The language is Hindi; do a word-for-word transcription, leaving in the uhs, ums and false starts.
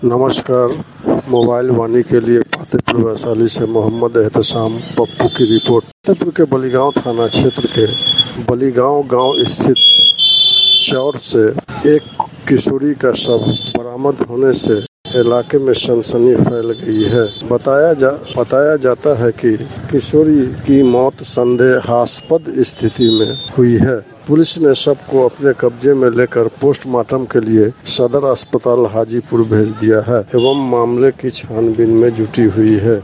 नमस्कार। मोबाइल वाणी के लिए फतेहपुर वैशाली से मोहम्मद एहतसाम पप्पू की रिपोर्ट। फतेहपुर के बलीगांव थाना क्षेत्र के बलीगांव गांव स्थित चौर से एक किशोरी का शव बरामद होने से इलाके में सनसनी फैल गई है। बताया जा बताया जाता है कि किशोरी की मौत संदेहास्पद स्थिति में हुई है। पुलिस ने शव को अपने कब्जे में लेकर पोस्टमार्टम के लिए सदर अस्पताल हाजीपुर भेज दिया है एवं मामले की छानबीन में जुटी हुई है।